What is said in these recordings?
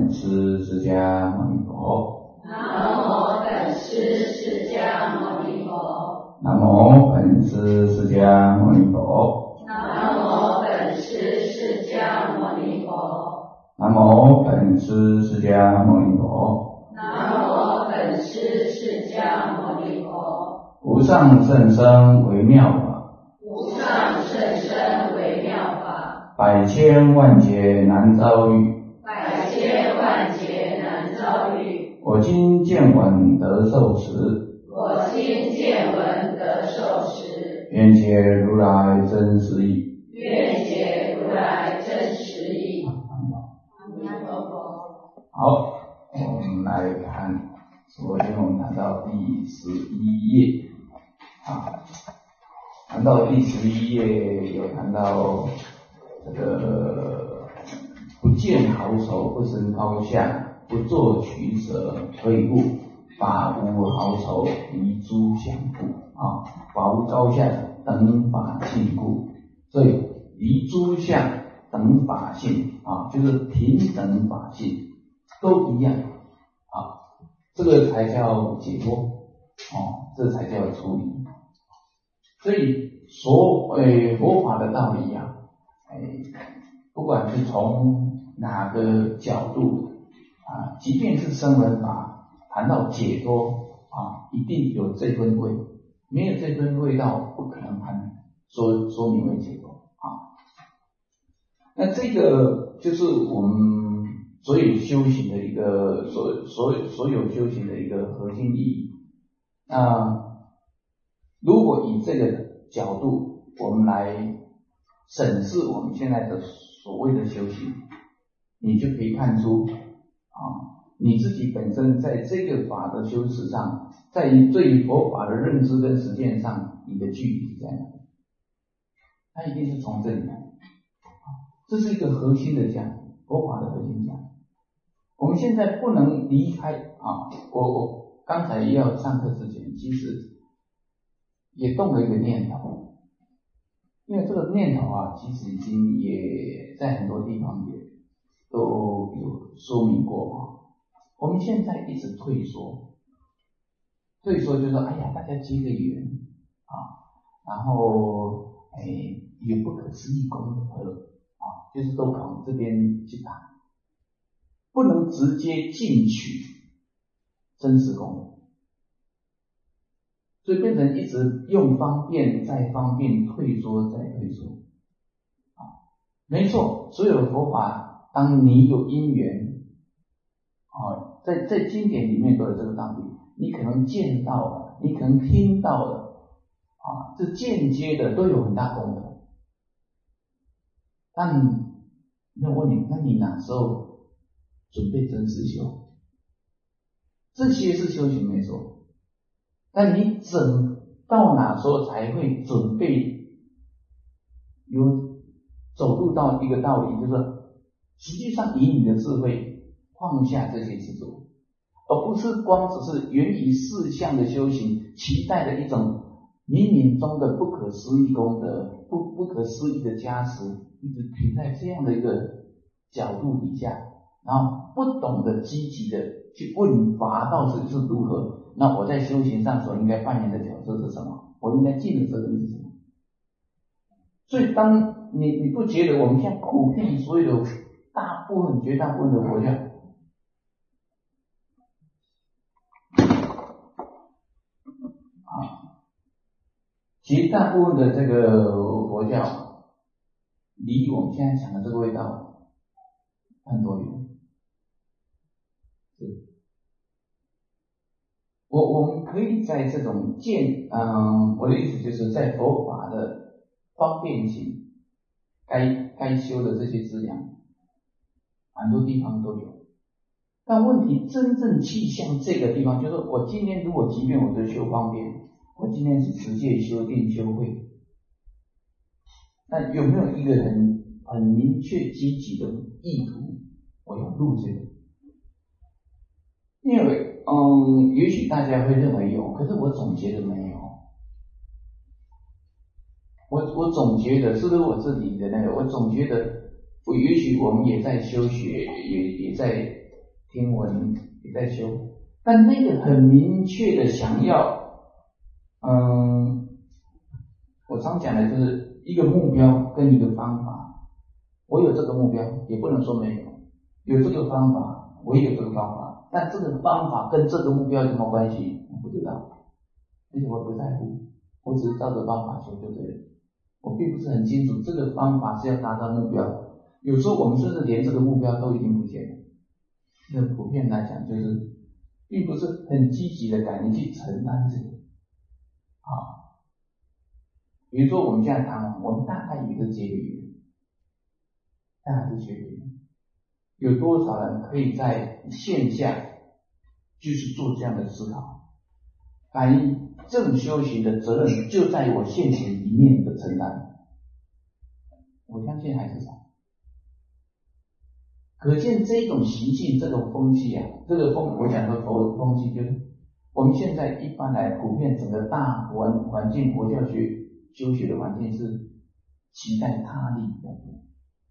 本师释迦牟尼佛。 南无本师释迦牟尼佛。 南无本师释迦牟尼佛。 南无本师释迦牟尼佛。 南无本师释迦牟尼佛。 南无本师释迦牟尼佛。 无上甚深微妙法， 无上甚深微妙法， 百千万劫难遭遇。 百千万劫难遭遇。 我今见闻得受持， 我今见闻得受持， 愿解如来真实义。 愿解如来真实义。阿弥陀佛。 好，我们来看，昨天我们谈到第11页啊，谈到第11页有谈到这个不见好丑，不生高下，不作取舍，退步，法无好丑，离诸相故啊，法无高下，等法性故。所以离诸相等法性啊，就是平等法性都一样啊，这个才叫解脱哦，这才叫出离。所以佛法的道理啊，不管是从哪个角度啊，即便是声闻法谈到解脱啊，一定有这份味，没有这份味道，不可能说明为解脱啊。那这个就是我们所有修行的一个所有修行的一个核心意义。如果以这个角度，我们来审视我们现在的所谓的修行，你就可以看出啊，你自己本身在这个法的修持上，在于对于佛法的认知跟实践上，你的距离是在哪里？它一定是从这里来，这是一个核心的讲，佛法的核心讲。我们现在不能离开啊！我刚才要上课之前，其实也动了一个念头，因为这个念头啊，其实已经也在很多地方也都有说明过啊。我们现在一直退缩就是说，哎呀，大家结个缘啊，然后有不可思议功德啊，就是都往这边去打，不能直接进取真实功德。所以变成一直用方便再方便，退缩再退缩啊，没错，所有的佛法，当你有因缘啊，在经典里面都有这个道理，你可能见到了，你可能听到了啊，这间接的都有很大功德。但那我问你，那你哪时候准备真实修？这些是修行没错。但你到哪时候才会准备走入到一个道理，就是实际上以你的智慧放下这些执着，而不是光只是源于事相的修行，期待的一种冥冥中的不可思议功德，不可思议的加持，一直停在这样的一个角度底下，然后不懂得积极的去问法到底是如何。那我在修行上所应该扮演的角色是什么？我应该尽的责任是什么？所以当你不觉得我们现在普遍所有的绝大部分的佛教绝大部分的这个佛教离我们现在讲的这个味道很多远。我们可以在这种我的意思就是在佛法的方便性，该修的这些资粮，很多地方都有。但问题真正去向这个地方，就是我今天如果即便我的修方便，我今天是持戒修定修慧，那有没有一个很明确积极的意图，我要入这个？因为也许大家会认为有，可是我总觉得没有。我总觉得，是不是我自己的那个？我总觉得，也许我们也在修学，也在听闻也在修，但那个很明确的想要，我常讲的就是一个目标跟一个方法。我有这个目标，也不能说没有，有这个方法，我也有这个方法，但这个方法跟这个目标有什么关系？我不知道，而且我不在乎，我只是照着方法修就对了。我并不是很清楚这个方法是要达到目标，有时候我们甚至连这个目标都已经不见了。那普遍来讲，就是并不是很积极的敢于去承担这个比如说我们现在谈，我们大概有一个结语，大概是结语，有多少人可以在线下就是做这样的思考？反映正修行的责任就在我现前一面的承担，我相信还是少。可见这种习性，这种风气啊，我讲的风气就是我们现在一般来普遍整个大环境，佛教学修学的环境是期待他力比较多，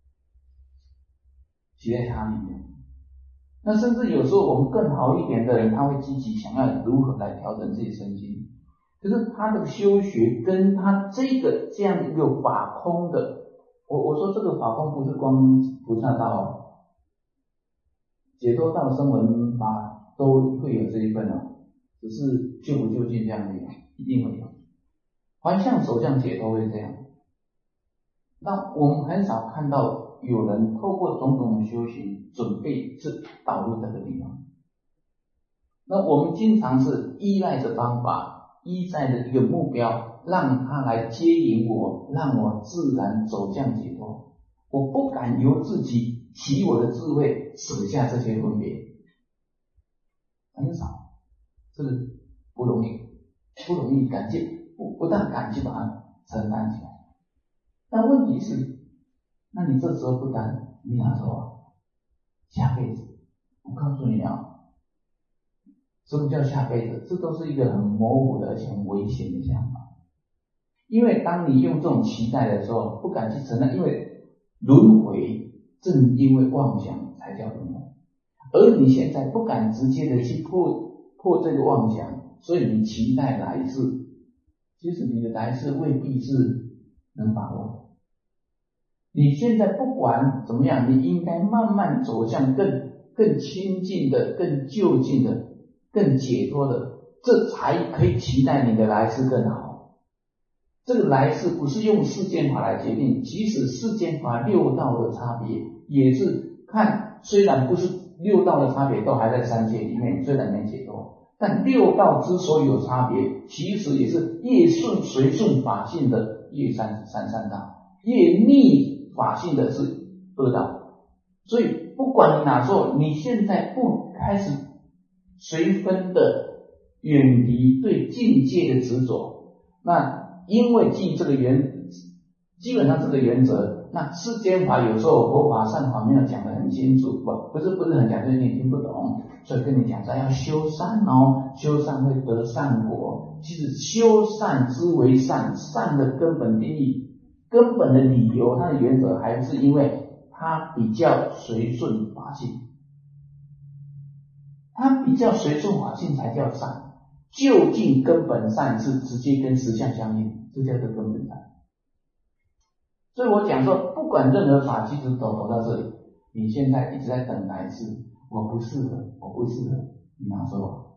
期待他力比较多。那甚至有时候我们更好一点的人，他会积极想要如何来调整自己身心。可是他的修学跟他这样一个法空的，我说这个法空不是光菩萨道，解脱道、声闻法都会有这一份只是究不究竟这样的一定会有。环相、手相解脱会这样，那我们很少看到有人透过种种的修行，准备是导入这个地方。那我们经常是依赖着方法，依赖着一个目标，让它来接引我，让我自然走向解脱。我不敢由自己起我的智慧舍下这些分别，很少，这个不容易敢去，不但敢去把它承担起来。但问题是，那你这时候不担，你哪时候下辈子？我告诉你什么叫下辈子？这都是一个很模糊的而且很危险的想法。因为当你用这种期待的时候，不敢去承担，因为轮回正因为妄想才叫轮回，而你现在不敢直接的去破这个妄想，所以你期待来世，其实你的来世未必是能把握的。你现在不管怎么样，你应该慢慢走向更亲近的、更就近的、更解脱的，这才可以期待你的来世更好。这个来世不是用世间法来决定，即使世间法六道的差别也是看，虽然不是六道的差别都还在三界里面，虽然没解脱，但六道之所以有差别，其实也是业顺随顺法性的业三道，业逆法性的是恶道。所以不管你哪时候，你现在不开始随分的远离对境界的执着，那因为基本上这个原则，那世间法有时候佛法上法没有讲得很清楚，不是很讲，就是你听不懂，所以跟你讲说要修善修善会得善果。其实修善之为善，善的根本定义、根本的理由，它的原则还是因为它比较随顺法性，它比较随顺法性才叫善。究竟根本善是直接跟实相相应，这叫做根本善。所以我讲说，不管任何法，其实走到这里，你现在一直在等来世，我不适合，你哪说？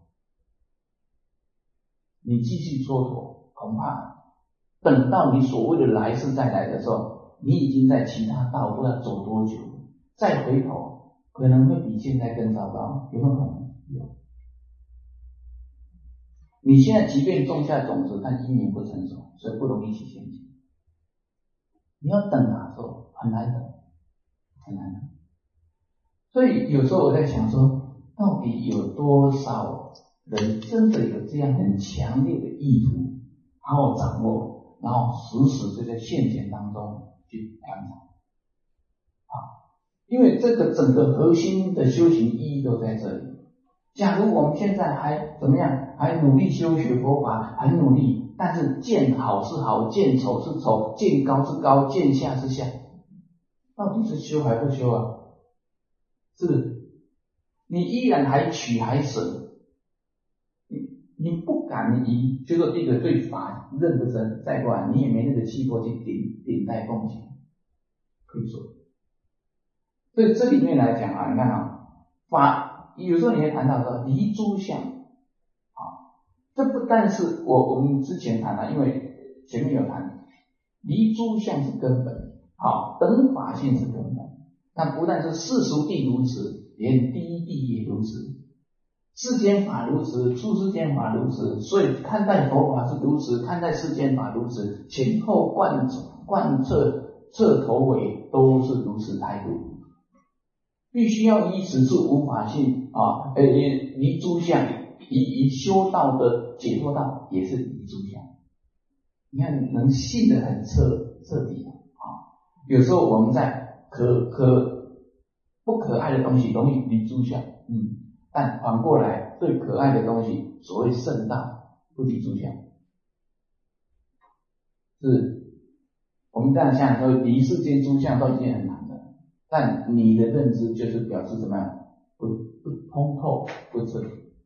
你继续蹉跎，恐怕等到你所谓的来世再来的时候，你已经在其他道不知道走多久，再回头可能会比现在更糟糕，有没有可能？有。你现在即便种下种子，但因缘不成熟，所以不容易起现行。你要等哪时候？很难等。所以有时候我在想说，到底有多少人真的有这样很强烈的意图，然后掌握，然后实就在现前当中去调查。因为这个整个核心的修行意义都在这里。假如我们现在还怎么样，还努力修学佛法，很努力，但是见好是好，见丑是丑，见高是高，见下是下，到底是修还不修啊？是不是？ 你依然还取还舍，你不敢移，就说第一个对法认不真，再过来你也没那个气魄去顶戴奉行，可以说。所以这里面来讲啊，你看啊，法有时候你会谈到说离诸相啊，这不但是我们之前谈了，因为前面有谈离诸相是根本啊，等法性是根本，但不但是世俗谛如此，连第一谛也如此。世间法如此，出世间法如此，所以看待佛法是如此，看待世间法如此，前后贯彻头尾都是如此态度。必须要依此处无法性啊，离诸相，以修道的解脱道也是离诸相。你看能信得很彻底啊。有时候我们在不可爱的东西容易离诸相，但反过来对可爱的东西，所谓圣道不离诸相。是我们这样想说，离世间诸相都已经很难了，但你的认知就是表示怎么样？不通透，不彻底。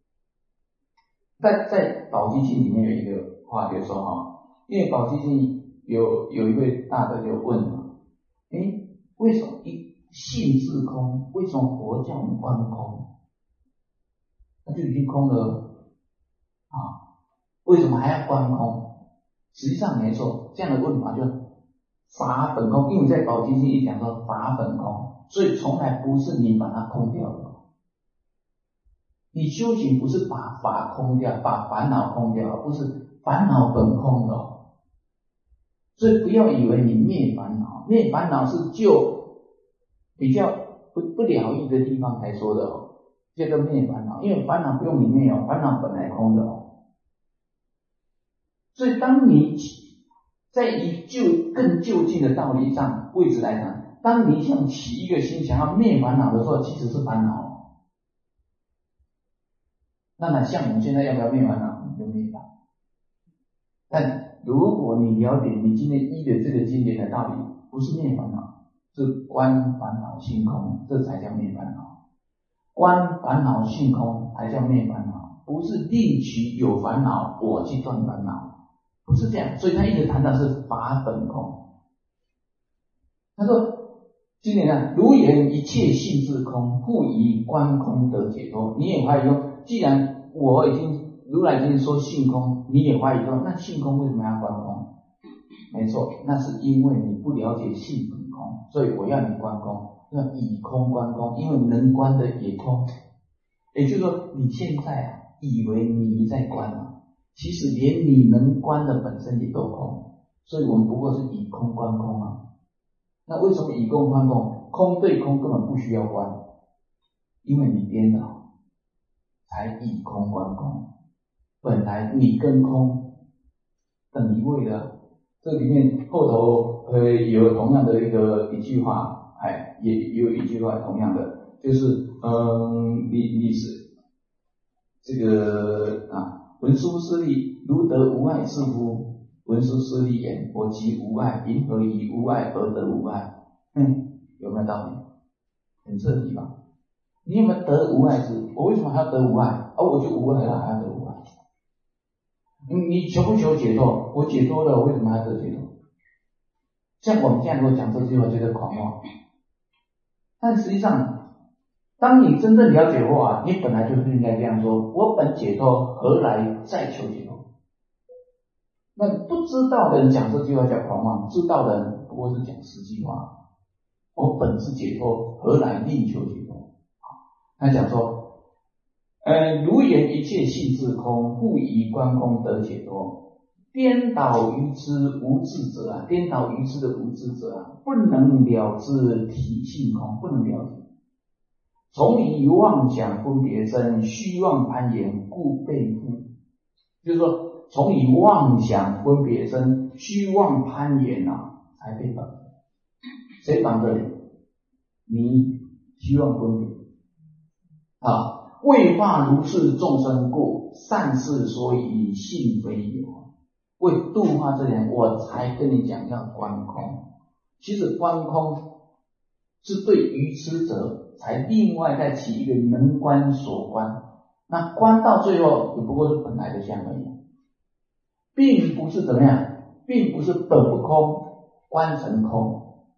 在宝积经里面有一个话就说哈，因为宝积经有一位大德就问了，为什么性自空？为什么佛教你观空？那就已经空了啊，为什么还要观空？实际上没错，这样的问法就法本空，因为在宝积经一讲说法本空，所以从来不是你把它空掉了。你修行不是把法空掉，把烦恼空掉，不是烦恼本空的。所以不要以为你灭烦恼，灭烦恼是就比较不了义的地方才说的哦。这个灭烦恼，因为烦恼不用你灭哦，烦恼本来空的哦。所以当你在更就近的道理上位置来讲，当你想起一个心想要灭烦恼的时候，其实是烦恼。那像我们现在要不要灭烦恼？你就灭吧。但如果你了解你今天依的这个经典的道理，不是灭烦恼，是观烦恼性空，这才叫灭烦恼。观烦恼性空才叫灭烦恼，不是另取有烦恼我去断烦恼，不是这样。所以他一直谈的是法本空。他说经典上如言一切性自空，复以观空得解脱。你也怀疑说，既然如来已经说性空，你也怀疑说，那性空为什么要观空？没错，那是因为你不了解性本空，所以我要你观空，要以空观空，因为能观的也空。也就是说，你现在以为你在观啊，其实连你能观的本身也都空，所以我们不过是以空观空啊。那为什么以空观空？空对空根本不需要观，因为你颠倒，才以空观空。本来你跟空等一位的，这里面后头有同样的一句话，也有一句话同样的，就是你是这个文殊师利，如得无碍是乎？文殊师利言：我即无碍，因何以无碍而得无碍？有没有道理？很彻底吧？你有没有得无碍之？我为什么还要得无碍？我就无碍了，还要得无碍？你求不求解脱？我解脱了，我为什么还要得解脱？像我们现在如果讲这句话，就是狂妄。但实际上，当你真正了解的话，你本来就是应该这样说：我本解脱，何来再求解脱？那不知道的人讲这句话叫狂妄，知道的人不过是讲实际话。我本是解脱，何来另求解脱？他讲说，如言一切性自空，复以观空得解脱。颠倒愚痴无智者啊，颠倒愚痴的无智者啊，不能了知体性空，不能了解。从以妄想分别生，虚妄攀岩，故被缚。就是说，从以妄想分别生，虚妄攀岩才被绑。谁绑着你？你虚妄分别为化如是众生故，善事所以性非有。为度化这点，我才跟你讲要观空。其实观空是对愚痴者才另外再起一个能观所观。那观到最后也不过是本来的相而已，并不是怎么样，并不是本不空观成空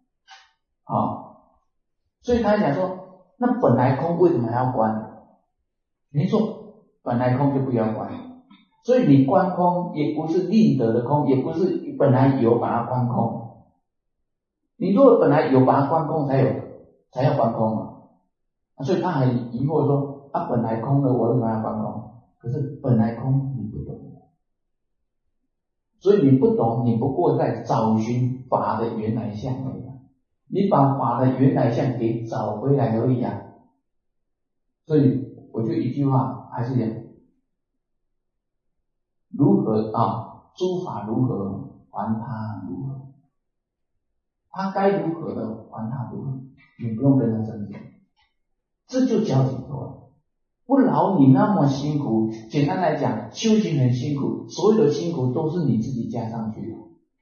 所以他讲说，那本来空为什么还要观？没错，本来空就不要观。所以你观空也不是另得的空，也不是本来有把它观空。你如果本来有把它观空，才要观空嘛。所以他很疑惑说，本来空了，我为什么要观空？可是本来空你不懂，所以你不懂，你不过在找寻法的原来相而已。你把法的原来相给找回来而已啊。所以我就一句话还是讲，如何诸法如何还他如何，他该如何的还他如何，你不用跟他争辩，这就叫解脱了。不劳你那么辛苦，简单来讲，修行很辛苦，所有的辛苦都是你自己加上去的。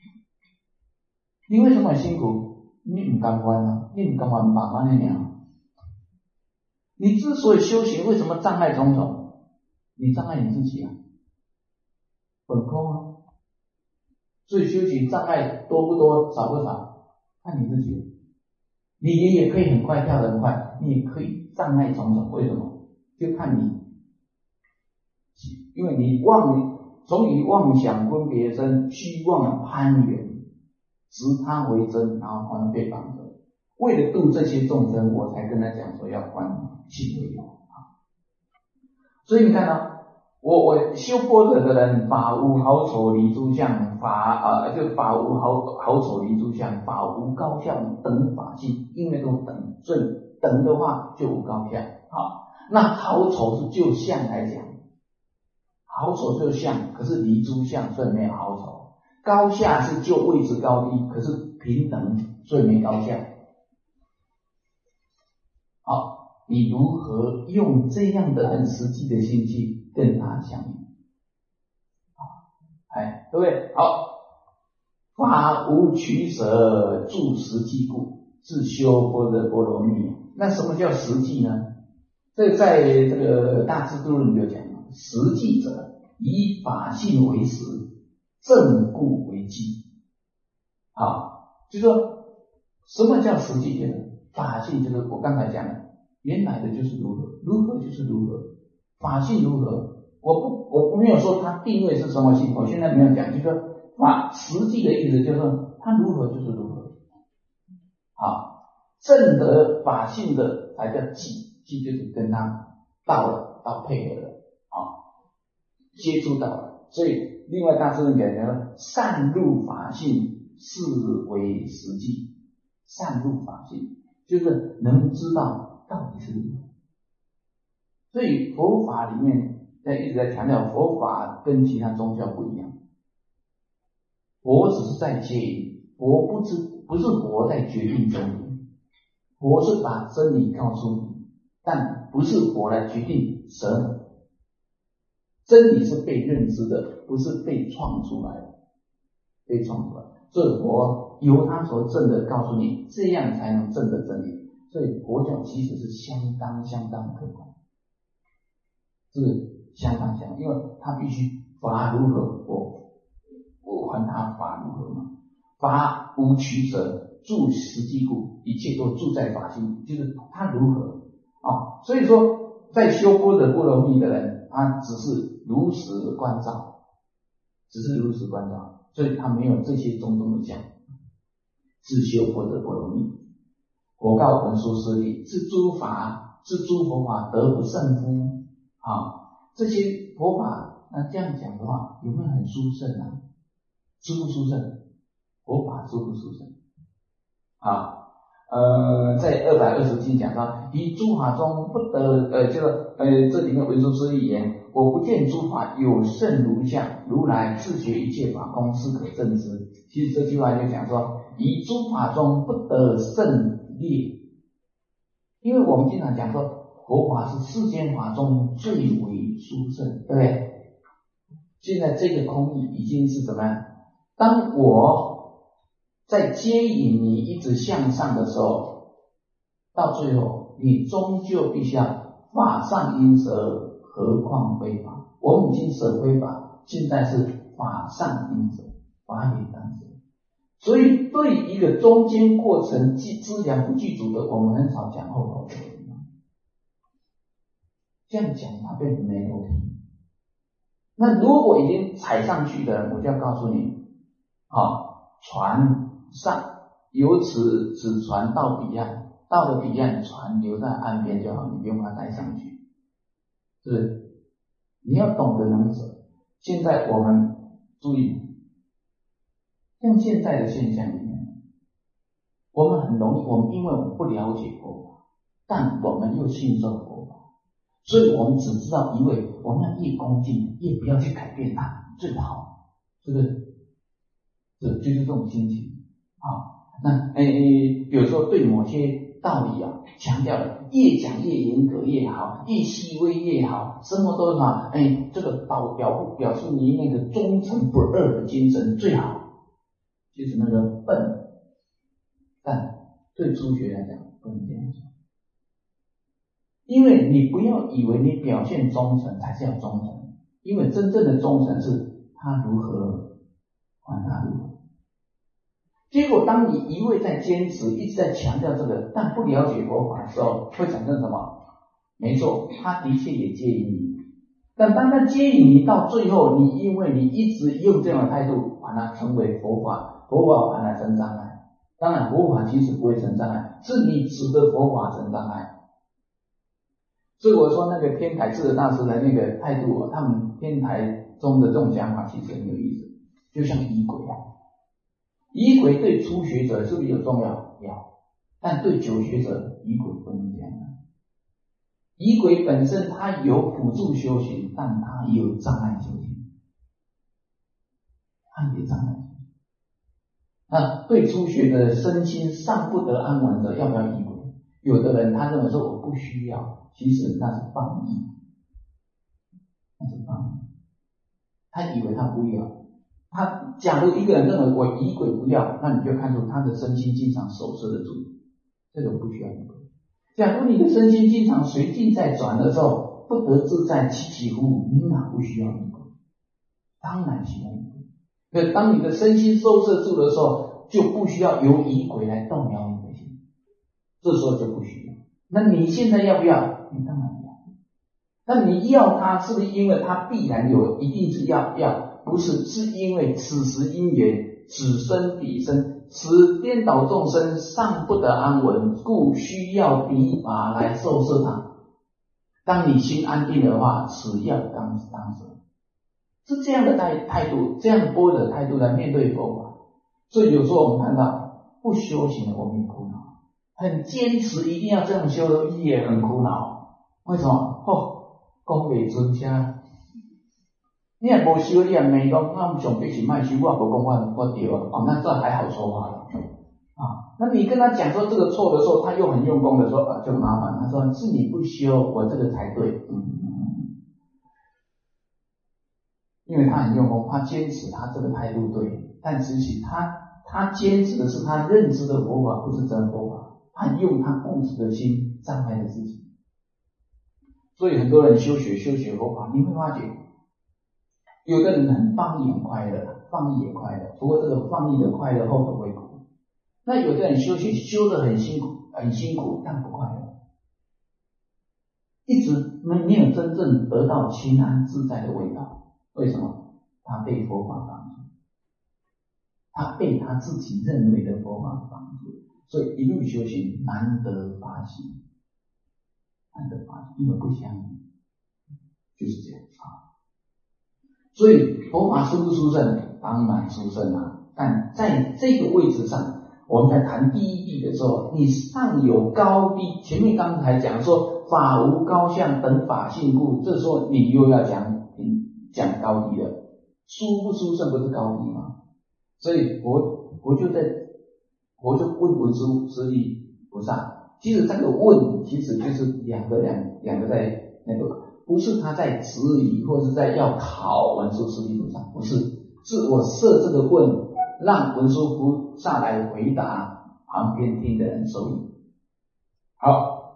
你为什么很辛苦？你不甘愿啊，你不甘愿把慢慢样。你之所以修行，为什么障碍种种？你障碍你自己啊，本空啊。所以修行障碍多不多，少不少，看你自己。你也可以很快跳得很快，你也可以障碍种种，为什么？就看你，因为你从于妄想分别身，虚妄攀缘，执他为真，然后还被绑着。为了度这些众生，我才跟他讲说要观性为有。所以你看我修般若的人，法无好丑离诸相，就法无好丑离诸相，法无高下等法性，因为都等，所以等的话就无高下。那好丑是就相来讲，好丑就相，可是离诸相，所以没有好丑。高下是就位置高低，可是平等，所以没高下。你如何用这样的很实际的心去跟他相应？对不对？好，法无取舍，住实际故，自修般若波罗蜜。那什么叫实际呢？这在这个大智度论里有讲，实际者以法性为实，正故为基。就说什么叫实际呢？法性就是我刚才讲的，原来的就是如何，如何就是如何，法性如何，我没有说它定位是什么性，我现在没有讲，就是说法实际的意思就是说它如何就是如何。正得法性的才叫记，记就是跟他到配合了，接触到了。所以另外大智论讲说，善入法性是为实际，善入法性就是能知道到底是如何。所以佛法里面一直在强调，佛法跟其他宗教不一样，佛只是在接引，佛不是佛在决定真理，佛是把真理告诉你，但不是佛来决定什。真理是被认知的，不是被创出来的，被创出来。所以佛由他所证的告诉你，这样才能证得真理。所以佛教其实是相当客观，这个相当，因为他必须法如何，我还他法如何嘛？法无取舍，住实际故，一切都住在法性，就是他如何所以说在修般若波罗蜜的人，他只是如实观照，所以他没有这些种种的相，自修般若波罗蜜。我告文殊师利，是诸佛法得不胜乎？这些佛法，那这样讲的话，有没有很殊胜啊？殊不殊胜？佛法殊不殊胜？在220经讲到，以诸法中不得这里面文殊师利言，我不见诸法有胜如相，如来自觉一切法空，是可证之。其实这句话就讲说，以诸法中不得胜劣，因为我们经常讲说，佛法是世间法中最为殊胜，对不对？现在这个空义已经是怎么样？当我在接引你一直向上的时候，到最后你终究必须要法上应舍，何况非法？我们已经舍非法，现在是法上应舍，法也当舍。所以对一个中间过程资粮不具足的，我们很少讲后头的。这样讲它变成没有题。那如果已经踩上去的人，我就要告诉你，船上由此只船到彼岸，到了彼岸，船留在岸边就好，你不用把它带上去，是不是？你要懂得能舍。现在我们注意，像现在的现象里面，我们很容易，我们因为我们不了解佛法，但我们又信受佛法，所以我们只知道一味，我们要越恭敬，越不要去改变它，最好，是不是？就是这种心情那有时候对某些道理强调的越讲越严格越好，越细微越好，什么都好，这个表示你那个忠诚不二的精神最好。就是那个笨，但对初学来讲不能这样说，因为你不要以为你表现忠诚才叫忠诚，因为真正的忠诚是他如何还他如何。结果当你一味在坚持，一直在强调这个，但不了解佛法的时候，会产生什么？没错，他的确也接引你，但当他接引你到最后，你因为你一直用这样的态度，把它成为佛法，佛法把它成障碍。当然佛法其实不会成障碍，是你指的佛法成障碍。所以我说那个天台智者大师的那个态度他们天台中的这种讲法其实很有意思，就像仪轨仪轨对初学者是不是有重要？要，但对久学者仪轨不能这样。仪轨本身它有辅助修行，但它也有障碍修行，它也障碍。那对初学的身心尚不得安稳者，要不要仪轨？有的人他认为说我不需要，其实那是放逸，他以为他不要。他假如一个人认为我仪轨不要，那你就看出他的身心经常守摄得住，这个不需要仪轨。假如你的身心经常随境在转的时候，不得自在起起伏伏，你哪不需要仪轨？当然需要仪轨。可当你的身心收摄住的时候，就不需要由仪轨来动摇你的心，这时候就不需要。那你现在要不要？你当然要。那你要它，是不是因为它必然有，一定是要？不是，是因为此时因缘此生彼生，使颠倒众生尚不得安稳，故需要彼法来受摄它。当你心安定的话，此要当舍，是这样的态度，这样的般若态度来面对佛法。所以有时候我们看到不修行的我们也苦恼，很坚持一定要这样修的也很苦恼。为什么？讲不出车。你也无修，你也没讲，那我们上辈是卖修，我也无讲我对那这还好说话了那你跟他讲说这个错的时候，他又很用功的说就麻烦。他说是你不修，我这个才对。因为他很用功，他坚持他这个态度对，但其实他坚持的是他认知的佛法，不是真佛法，他用他固执的心障碍的自己。所以很多人修学佛法，你会发觉有的人很放逸很快乐，放逸也快乐，不过这个放逸的快乐后头会苦。那有的人修学修得很辛苦，但不快乐，一直没有真正得到清安自在的味道。为什么？他被佛法绑住，他被他自己认为的佛法绑住，所以一路修行难得发心，因为不相应，就是这样所以佛法殊不殊胜？当然殊胜但在这个位置上，我们在谈第一义的时候，你上有高低。前面刚才讲说法无高相等法性故，这时候你又要讲高低了。殊不殊胜不是高低吗？所以我就问文殊师利菩萨，其实这个问其实就是两个在那个。不是他在质疑或是在要考文殊师利菩萨，不是，是我设这个问，让文殊菩萨来回答旁边听的人受益。好，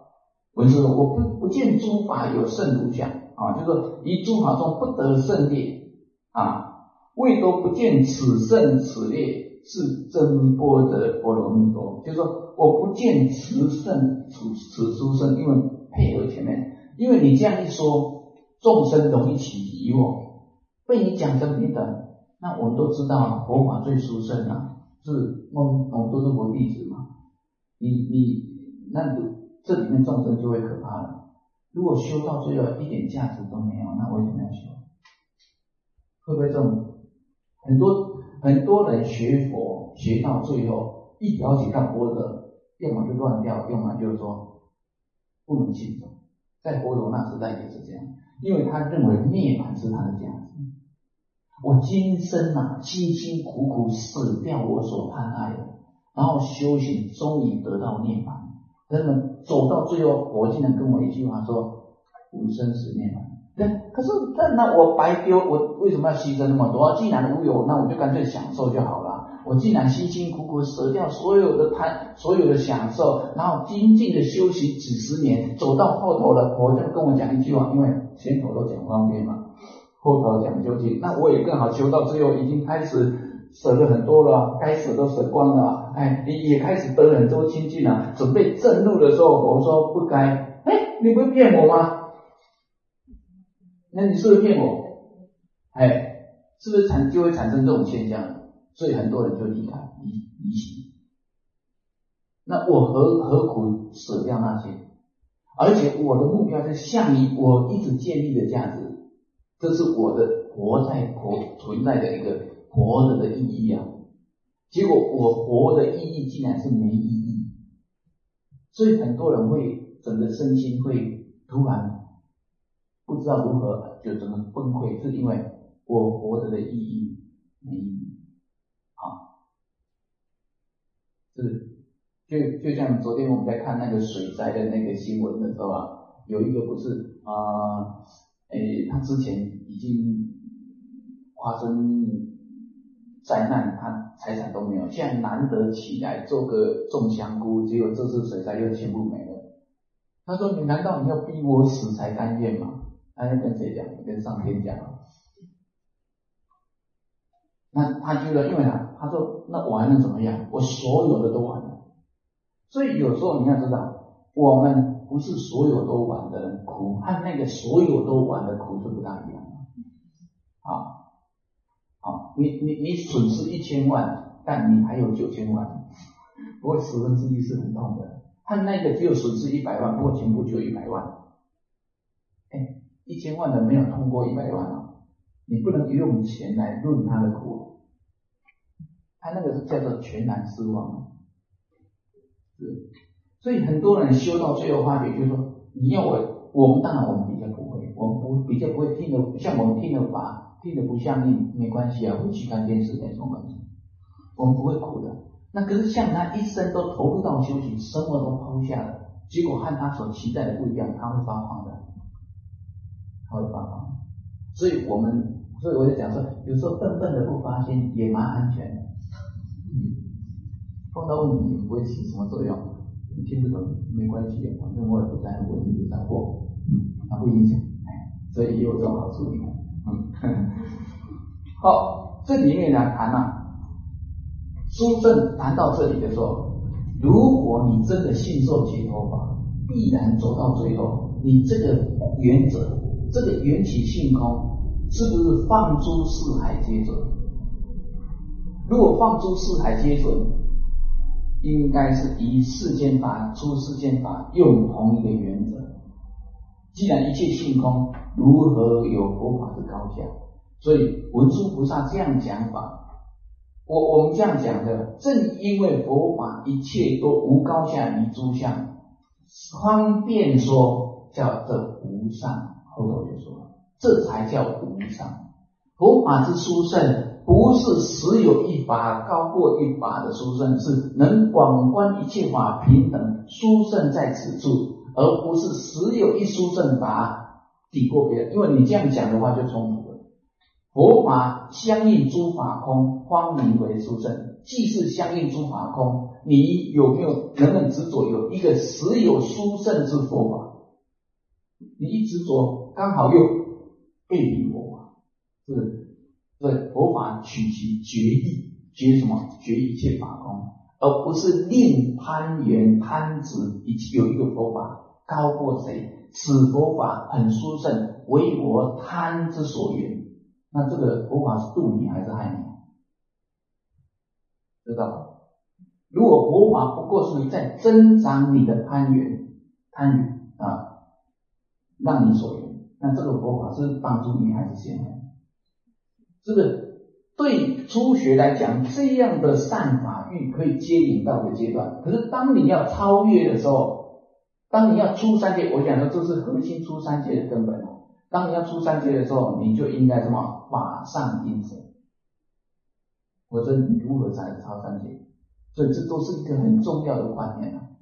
文殊说：我不见诸法有胜如相啊，就是说于诸法中不得胜劣啊，未都不见此胜此劣，是真般若波罗蜜多。就是说我不见此胜此殊胜，因为配合前面，因为你这样一说，众生容易起疑惑，被你讲成平等，那我们都知道佛法最殊胜啊，是我们都是佛弟子嘛，那这里面众生就会可怕了。如果修到最后一点价值都没有，那为什么要修？会不会这种很多人学佛学到最后一了解到佛的，要么就乱掉，要么就是说不能信守。在佛陀那时代也是这样，因为他认为涅槃是他的价值。我今生辛辛苦苦舍掉我所贪爱的，然后修行，终于得到涅槃。真的走到最后，佛竟然跟我一句话说：无生死涅槃。可是那我白丢，我为什么要牺牲那么多？既然无有，那我就干脆享受就好了。我既然辛辛苦苦舍掉所有的享受，然后精进的修行几十年，走到后头了，佛就跟我讲一句话，因为前头都讲方便嘛，后头讲究竟，那我也更好修到最后已经开始舍得很多了，该舍都舍光了，也开始得很多清净了，准备正路的时候，我说不该，你不会骗我吗？那你是不是骗我？是不是就会产生这种现象？所以很多人就离席。那我何苦舍掉那些？而且我的目标是向于我一直建立的价值，这是我的活存在的一个活着的意义啊。结果我活的意义竟然是没意义，所以很多人会整个身心会突然不知道如何，就整个崩溃，是因为我活着的意义没意义。就像昨天我们在看那个水灾的那个新闻的时候啊，有一个不是他之前已经发生灾难，他财产都没有，现在难得起来做个种香菇，结果这次水灾又全部没了。他说：你难道你要逼我死才甘愿吗？他要跟谁讲？跟上天讲。那他觉得，因为他说，那我还能怎么样？我所有的都完了。所以有时候你要知道，我们不是所有都完的人苦，和那个所有都完的苦是不大一样的。你损失1000万，但你还有9000万，不过1/10是很痛的。和那个只有损失100万，不过全部就100万。1000万的没有痛过100万啊！你不能用钱来论他的苦，他那个是叫做全然失望。所以很多人修到最后发觉，就是说，你要我们当然我们比较不会，我们比较不会听的，像我们听的法听的不像你没关系啊，回去看电视没什么关系，我们不会苦的。那可是像他一生都投入到修行，什么都抛下了，结果和他所期待的不一样，他会发狂的，所以我就讲说，有时候笨笨的不发心也蛮安全的。碰到问题也不会起什么作用，你听不懂没关系，反正我也不在乎，我一直在过，它不影响，所以也有这种好处，你看，好，这里面来谈殊胜谈到这里的时候，如果你真的信受解脱法，必然走到最后，你这个原则，这个缘起性空，是不是放诸四海皆准？如果放诸四海皆准，应该是以世间法出世间法，用同一个原则。既然一切性空，如何有佛法的高下？所以文殊菩萨这样讲法，我们这样讲的，正因为佛法一切都无高下于诸相，方便说叫这无上。后头就说了，这才叫无上。佛法之殊胜，不是实有一法高过一法的殊胜，是能广观一切法平等，殊胜在此处，而不是实有一殊胜法抵过别人。因为你这样讲的话就冲突了。佛法相应诸法空，方名为殊胜。既是相应诸法空，你有没有能执着有一个实有殊胜之佛法？ 你一执着，刚好又背离佛法，是不是？对，佛法取其决意，决什么？决一切法空，而不是令攀缘贪执有一个佛法高过谁，此佛法很殊胜，为我贪之所缘。那这个佛法是度你还是害你？知道吧？如果佛法不过是在增长你的贪缘啊，让你所缘，那这个佛法是帮助你还是陷害你？这个对初学来讲，这样的善法欲可以接引到的阶段，可是当你要超越的时候，当你要出三界，我讲的这是核心出三界的根本哦。当你要出三界的时候，你就应该什么？法上因舍，否则你如何才能超三界？所以这都是一个很重要的观念啊！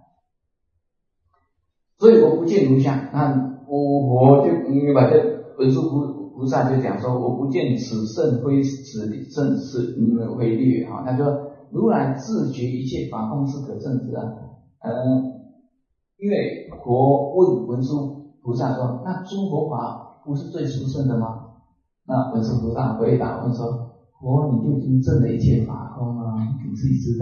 所以我不见如相，那我就把这文殊菩萨就讲说，我不见此圣非此圣是非略啊。他说如来自觉一切法空是可证之啊。因为佛问文殊菩萨说，那诸佛法不是最殊胜的吗？那文殊菩萨回答问说，佛你就已经证了一切法空啊，你自己知道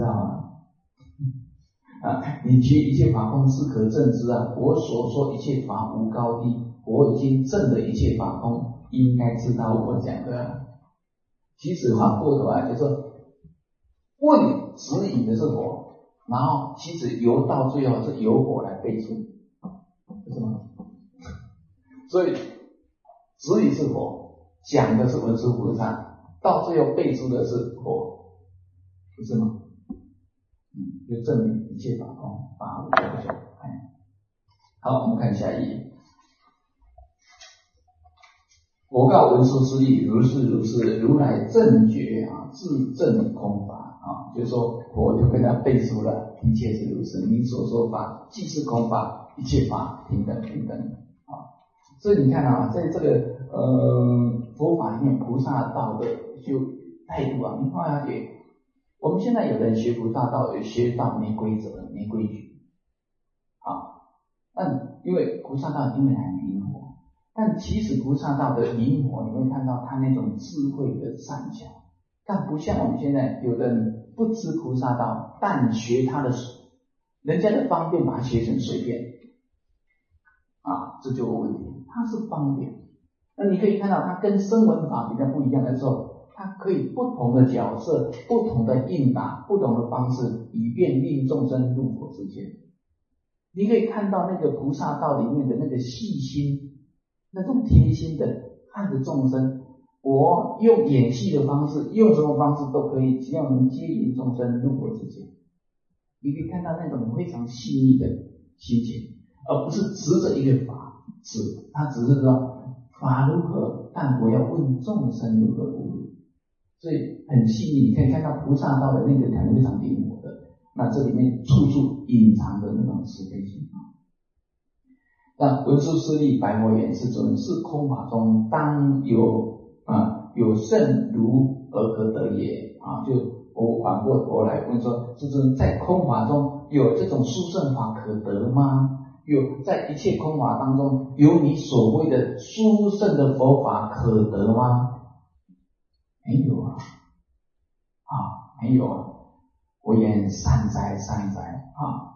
你觉一切法空是可证之啊，我所说一切法无高低，我已经证了一切法空，应该知道我讲的。其实反过头来就是说，问指引的是佛，然后其实由到最后是由佛来背出，是吗？所以指引是佛，讲的是文殊菩萨，到最后背出的是佛，不是吗？就证明一切法空，法无所求。好，我们看下一页。佛告文殊师利，如是如是，如来正觉自证空法就是说佛就跟他背书了，一切是如是，你所说法既是空法，一切法平等平等所以你看在这个佛法里面，菩萨道的就态度你发了解，我们现在有人学菩萨道，有学道没规则没规矩但因为菩萨道因为很灵活，但其实菩萨道的灵活，你会看到他那种智慧的善巧，但不像我们现在有的人不知菩萨道，但学他的人家的方便，把它学成随便这就有问题。它是方便，那你可以看到它跟声闻法比较不一样的时候，它可以不同的角色，不同的应答，不同的方式，以便令众生入佛之间。你可以看到那个菩萨道里面的那个细心，那种贴心的看着众生，我用演戏的方式，用什么方式都可以，只要能接引众生入佛之间。你可以看到那种非常细腻的心情，而不是执着一个法他只是说法如何，但我要问众生如何无如，所以很细腻。你可以看到菩萨道的那个非常灵活的，那这里面处处隐藏的那种慈悲心那文殊师利白佛言：世尊，是空法中当有甚如而可得也就我反过头来问说，世尊，在空法中有这种殊胜法可得吗？有在一切空法当中，有你所谓的殊胜的佛法可得吗？没有没有我言善哉善哉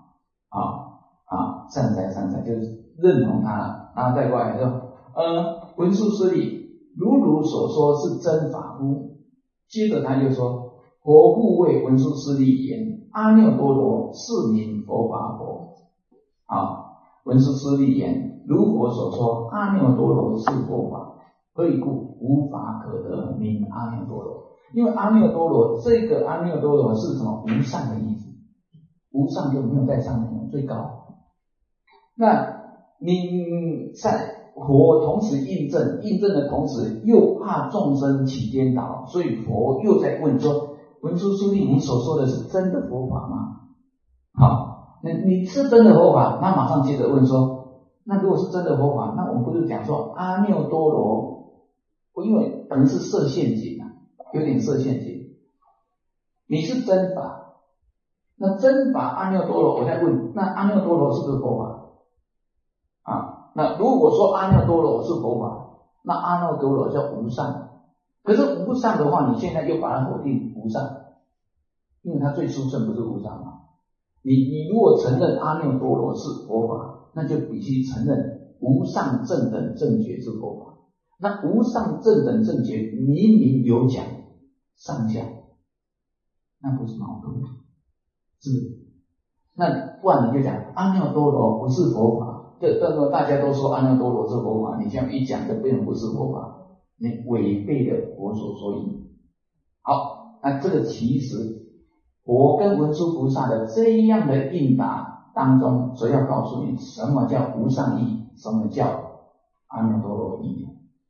善哉善哉，就是认同他了。然后再过来说文殊师利，如所说是真法乎？接着他就说，佛复谓文殊师利言：阿耨多罗是名佛法佛。文殊师利言：如佛所说，阿耨多罗是佛法，何以故？无法可得，名阿耨多罗。因为阿耨多罗，这个阿耨多罗是什么？无上的意思，无上就没有在上面，最高。那你在佛同时印证的同时，又怕众生起颠倒，所以佛又在问说：文殊师利，你所说的是真的佛法吗？你是真的佛法，那马上接着问说，那如果是真的佛法，那我们不是讲说阿耨多罗，因为等于是设陷阱有点设陷阱。你是真法，那真法阿耨多罗，我在问，那阿耨多罗是不是佛法那如果说阿耨多罗是佛法，那阿耨多罗叫无上。可是无上的话，你现在又把它否定无上，因为它最殊胜不是无上嘛。你如果承认阿耨多罗是佛法，那就必须承认无上正等正觉是佛法。那无上正等正觉明明有讲上下，那不是矛盾，是不是？那不然你就讲阿耨多罗不是佛法，这大家都说阿耨多罗是佛法，你这样一讲就变成不是佛法，你违背了佛所说义。好，那这个其实佛跟文殊菩萨的这样的应答当中，所要告诉你什么叫无上义，什么叫阿耨多罗义。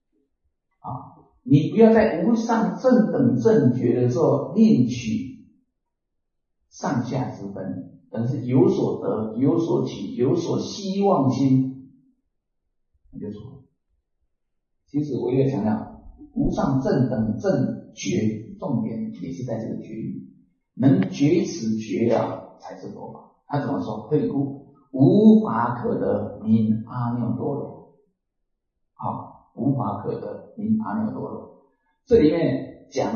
你不要在无上正等正觉的时候另取上下之分，但是有所得、有所取、有所希望心，那就错了。其实我也强调，无上正等正觉重点也是在这个觉里，能觉此觉啊，才是佛法。他怎么说？退故无法可得名阿耨多罗。好，无法可得名阿耨多罗。这里面讲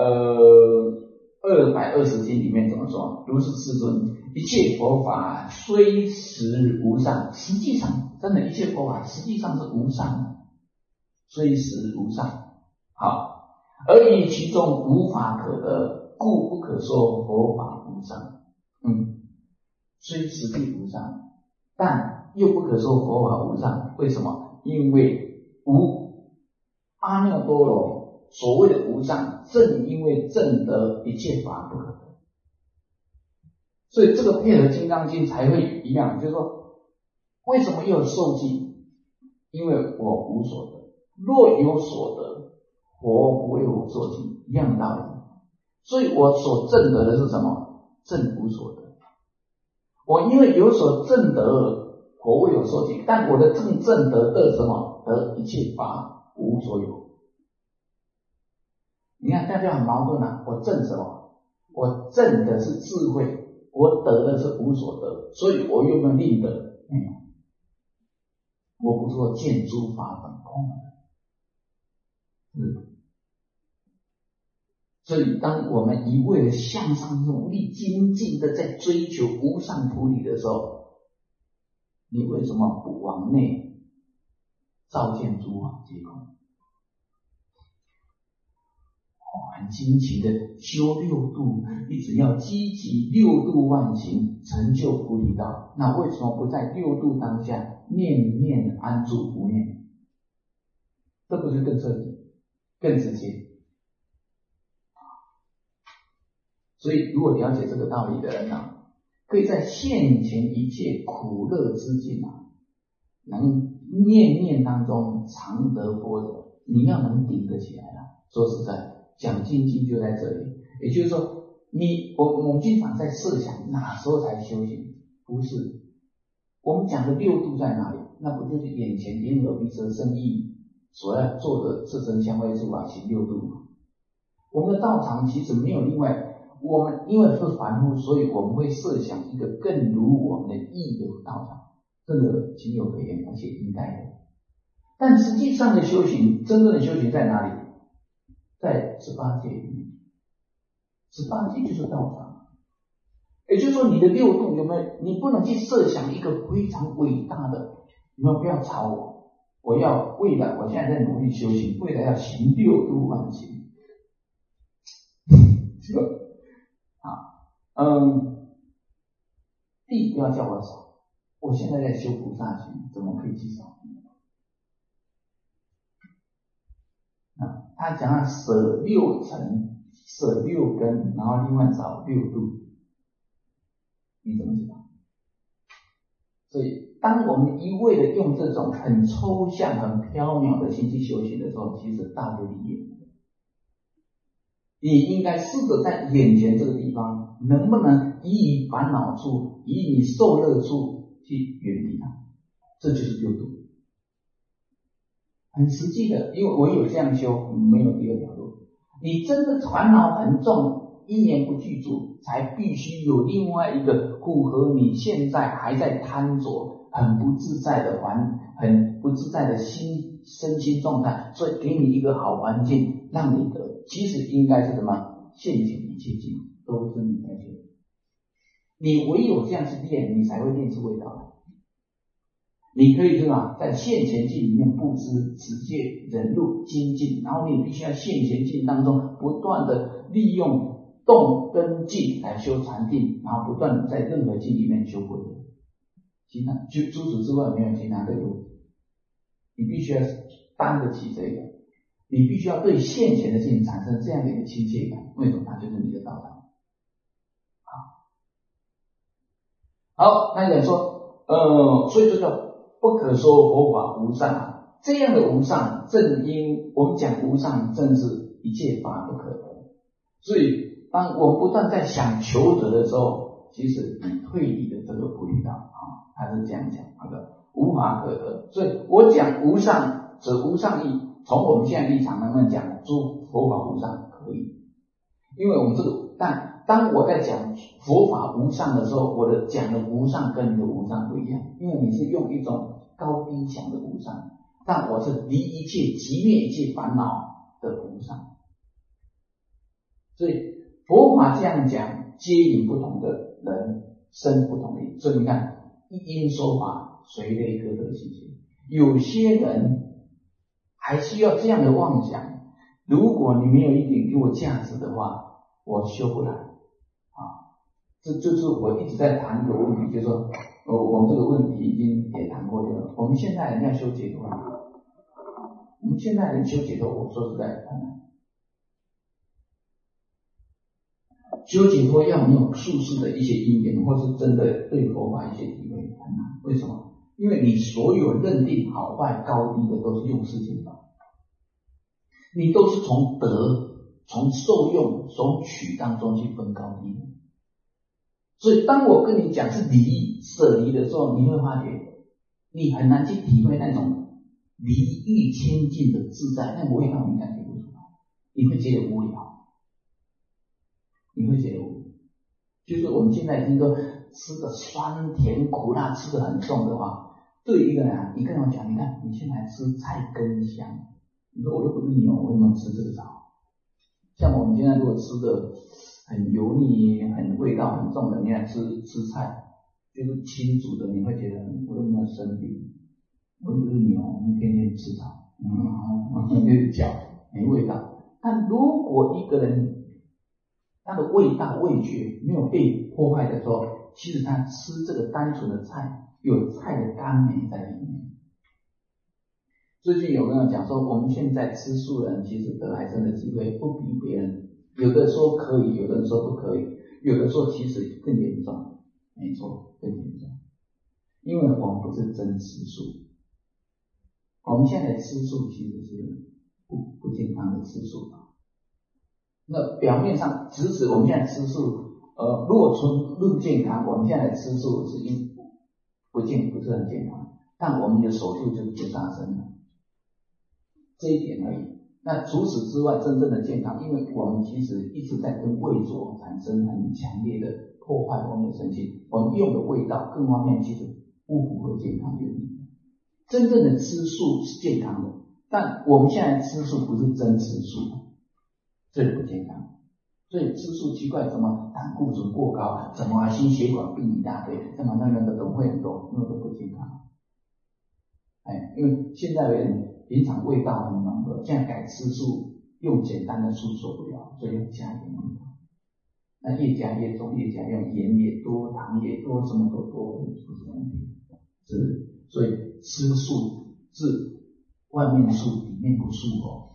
220经里面怎么说？如是世尊，一切佛法虽实无上，实际上真的一切佛法实际上是无上的，虽实无上。好，而以其中无法可得，故不可说佛法无上。虽实际无上，但又不可说佛法无上。为什么？因为无阿耨多罗。所谓的无上，正因为证得一切法不可得，所以这个配合金刚经才会一样，就是说为什么又有受记？因为我无所得，若有所得，佛不为我受记，一样的道理。所以我所证得的是什么？证无所得。我因为有所证得，佛为我受记，但我的证得的什么？得一切法无所有。你看大家很矛盾啊，我证什么？我证的是智慧，我得的是无所得，所以我有没有令得？没有。我不说见诸法本空。所以当我们一味的向上努力精进的在追求无上菩提的时候，你为什么不往内照见诸法皆空？很精勤的修六度，一直要积极六度万行成就菩提道。那为什么不在六度当下念念安住不念？这不是更彻底、更直接？所以如果了解这个道理的人啊，可以在现前一切苦乐之境啊，能念念当中常得佛的，你要能顶得起来啊。说实在，讲精进就在这里，也就是说，我们经常在设想哪时候才修行？不是，我们讲的六度在哪里？那不就是眼前眼耳鼻舌身意所要做的色身香味触法行六度吗？我们的道场其实没有另外，我们因为是凡夫，所以我们会设想一个更如我们的意的道场，这个情有可原，而且应该的。但实际上的修行，真正的修行在哪里？在18界里面，18界就是道场。也就是说，你的六度有没有？你不能去设想一个非常伟大的，你们不要吵我，我要未来，我现在在努力修行，未来要行六度万行。这个地不要叫我少，我现在在修菩萨行，怎么可以去少？他讲舍六尘，舍六根，然后另外找六度，你怎么知道？所以当我们一味的用这种很抽象很缥缈的心去修行的时候，其实大不理解。你应该试着在眼前这个地方，能不能以烦恼处，以你受乐处去远离它，这就是六度。很实际的，因为我有这样修，没有第二条路。你真的烦恼很重，一年不具足，才必须有另外一个符合你现在还在贪着， 很不自在的很不自在的身心状态，所以给你一个好环境，让你的其实应该是什么？现前一切境都是你在修，你唯有这样去练，你才会练出味道来。你可以是吧，在现前境里面布施、持戒、忍辱、精进，然后你必须在现前境当中不断的利用动跟静来修禅定，然后不断的在任何境里面修慧德。其他就除此之外没有其他的路，你必须要担得起这个，你必须要对现前的境产生这样的一个亲切感。为什么？它就是你的道场。好，那讲说，所以这叫不可说佛法无上，这样的无上，正因我们讲无上，正是一切法不可得。所以，当我们不断在想求得的时候，其实你退离的这个不离道啊，他是这样讲，好的，无法可得。所以我讲无上，则无上义。从我们现在立场慢慢讲，诸佛法无上可以，因为我们这个，但当我在讲佛法无上的时候，我的讲的无上跟你的无上不一样，因为你是用一种高低讲的无上，但我是离一切寂灭一切烦恼的无上。所以佛法这样讲，接引不同的人生不同的，所以你看一因说法，随类各得其解。有些人还需要这样的妄想，如果你没有一点给我价值的话，我修不来啊。这就是我一直在谈一个问题，就是说我们这个问题已经也谈过了。我们现在人要修解脱，我们现在人修解脱，我说实在很难。修解脱要没有术士的一些因缘，或是真的对佛法一些体会，很难。为什么？因为你所有认定好坏高低的都是用世间法，你都是从得、从受用、从取当中去分高低的。所以当我跟你讲是离、舍离的时候，你会发觉你很难去体会那种离欲清净的自在，那个味道你感觉不出来，你会觉得无聊，你会觉得无聊。就是我们现在听说吃的酸甜苦辣吃的很重的话，对一个人你跟我讲，你看你现在吃菜根香，你说我又不是牛，我怎么吃这个草？像我们现在如果吃的很油腻、很味道很重的，你看吃菜，就是清煮的，你会觉得我又没有生病，我又不是牛，我们天天吃草，就是嚼没味道。但如果一个人他的味道味觉没有被破坏的时候，其实他吃这个单纯的菜，有菜的甘美在里面。最近有跟我讲说，我们现在吃素人其实得癌症的机会不比别人，有的说可以，有的人说不可以，有的说其实更严重，没错，更严重。因为我们不是真吃素，我们现在吃素其实是不健康的吃素。那表面上只指我们现在吃素，如果从论健康，我们现在吃素是不是很健康，但我们的手术就是不杀生的，这一点而已。那除此之外，真正的健康，因为我们其实一直在跟味着产生很强烈的破坏我们的身心，我们用的味道各方面其实不符合健康原理。真正的吃素是健康的，但我们现在吃素不是真吃素，这不健康。所以吃素奇怪，怎么胆固醇过高，怎么心血管病一大堆，怎么那个都会很多，因为都不健康。因为现在的人平常味道很浓的，现在改吃素，用简单的素受不了，所以要加一点味道。那越加越重，越加用盐也多，糖也多，什么都多，不是问题。所以吃素是外面素，里面不素哦。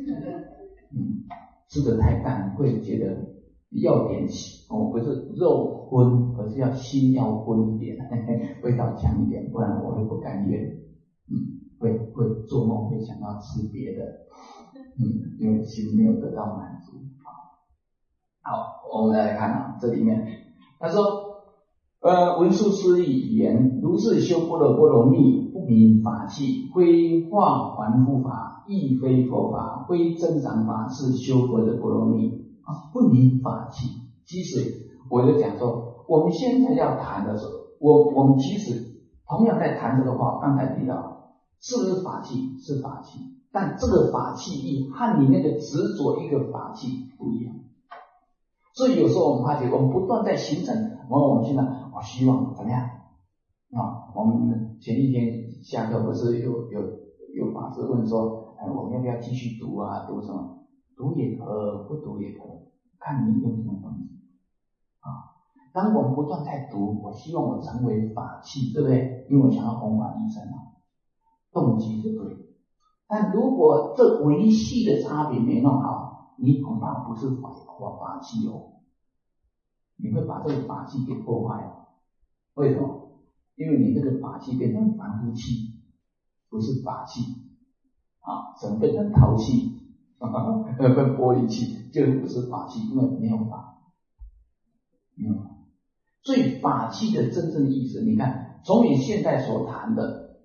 吃得太淡会觉得要点不是肉荤，而是要心要荤一点，味道强一点，不然我会不甘愿。会做梦会想要吃别的，因为心没有得到满足。好，我们来看这里面，他说文殊师利言，如是修般若波罗蜜，不明法器，非化凡夫法，亦非佛法，非增长法，是修佛的波罗蜜不明法器。其实我就讲说，我们现在要谈的时候，我们其实同样在谈这个话，刚才提到是不是法器？是法器，但这个法器意和你那个执着一个法器不一样。所以有时候我们发觉，我们不断在形成，我们现在希望怎么样啊？我们前一天下课不是有法师问说，我们要不要继续读啊？读什么？读也可，不读也可，看你用什么方式啊。当我们不断在读，我希望我成为法器，对不对？因为我想要弘法利生啊，动机就对。但如果这维系的差别没弄好，你恐怕不是法器哦，你会把这个法器给破坏了。为什么？因为你这个法器变成凡夫器，不是法器啊，怎么变成陶器？变玻璃器，就不是法器，因为没有法，没有法。所以法器的真正的意思，你看，从你现在所谈的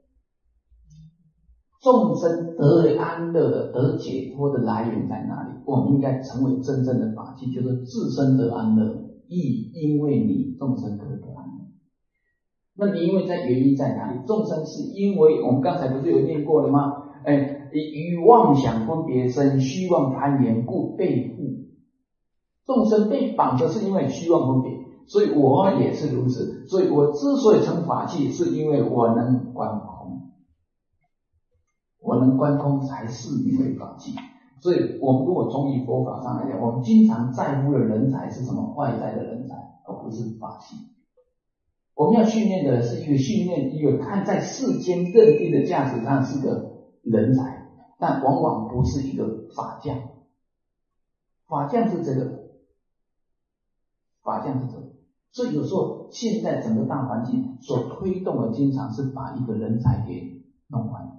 众生得安乐的、得解脱的来源在哪里？我们应该成为真正的法器，就是自身得安乐，亦因为你众生可得安乐。那你因为在原因在哪里？众生是因为我们刚才不是有念过了吗？于妄想分别生，虚妄攀缘，故被缚。众生被绑的是因为虚妄分别，所以我也是如此。所以我之所以成法器，是因为我能观空，我能观空才是名为法器。所以我们如果从以佛法上来讲，我们经常在乎的人才是什么？外在的人才，而不是法器。我们要训练的是一个看在世间认定的价值上是个人才，但往往不是一个法将。法将是这个，所以有时候现在整个大环境所推动的，经常是把一个人才给弄坏。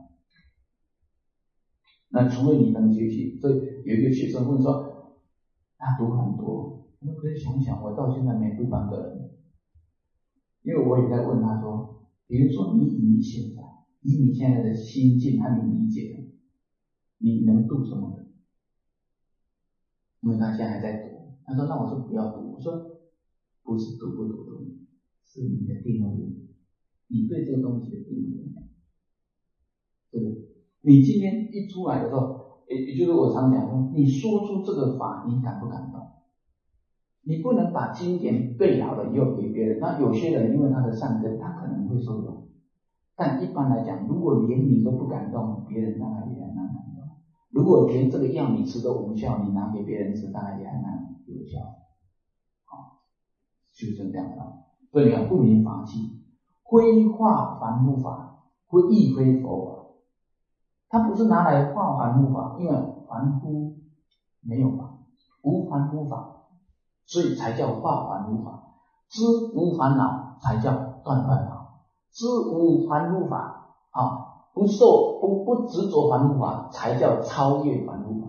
那除非你能学习，所以有一个学生问说，他读很多，我可以想想，我到现在没读半个人。因为我也在问他说，比如说以你现在的心境和你理解的，你能读什么人？因为他现在还在读，他说那我说不要读，我说不是读不读的问题，是你的定位问题，你对这个东西的定位问题，对不对？你今天一出来的时候，也就是我常讲说，你说出这个法，你感不感动？你不能把经典背好了以后给别人，那有些人因为他的善根，他可能会受用，但一般来讲，如果连你都不感动，别人当然也很难感动。如果连这个药你吃都无效，你拿给别人吃，当然也很难有效。就是这样的。所以你看，不明法器，挥化凡夫法，亦非佛法。它不是拿来化凡夫法，因为凡夫没有法，无凡夫法。所以才叫化凡夫法，知无烦恼才叫断烦恼，知无凡夫法不执着凡夫法才叫超越凡夫法，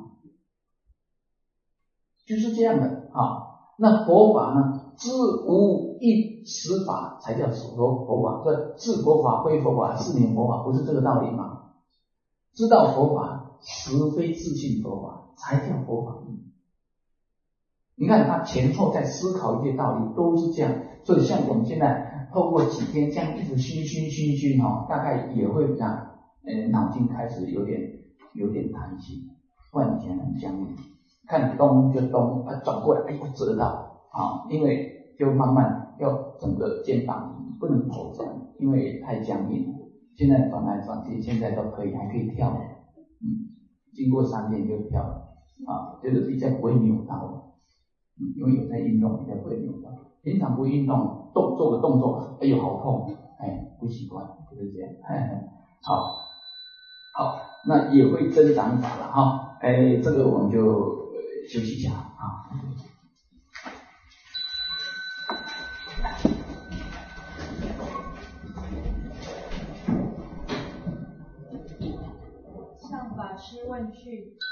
就是这样的那佛法呢，知无一实法才叫佛法，这是佛法非佛法是名佛法，不是这个道理吗？知道佛法实非自信佛法才叫佛法义。你看他前后在思考一些道理，都是这样。所以像我们现在透过几天这样一直熏大概也会让脑筋开始有点弹性，不然以前很僵硬，看东就东，转过来会折到因为就慢慢要整个肩膀不能头转，因为太僵硬了。现在转来转去，现在都可以，还可以跳了。经过3天就跳了就是比较不会扭到了。因为有在运动，比较不会扭到。平常不运动，做个动作，哎呦好痛，不习惯，就是这样。好，那也会增长法了这个我们就休息一下向法师问句。